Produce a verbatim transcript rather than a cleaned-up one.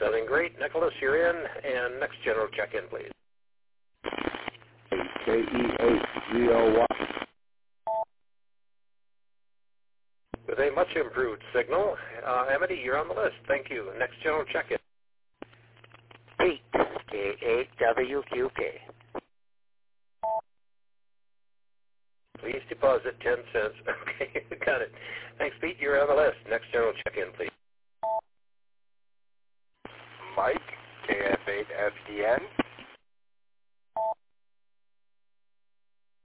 Sounding great. Nicholas, you're in. And next general check-in, please. K E eight G O Y. With a much improved signal, uh, Amity, you're on the list. Thank you. Next general check-in. Pete, K eight W Q K. Please deposit ten cents. Okay, got it. Thanks, Pete. You're on the list. Next general check-in, please. Mike, K F eight F D N.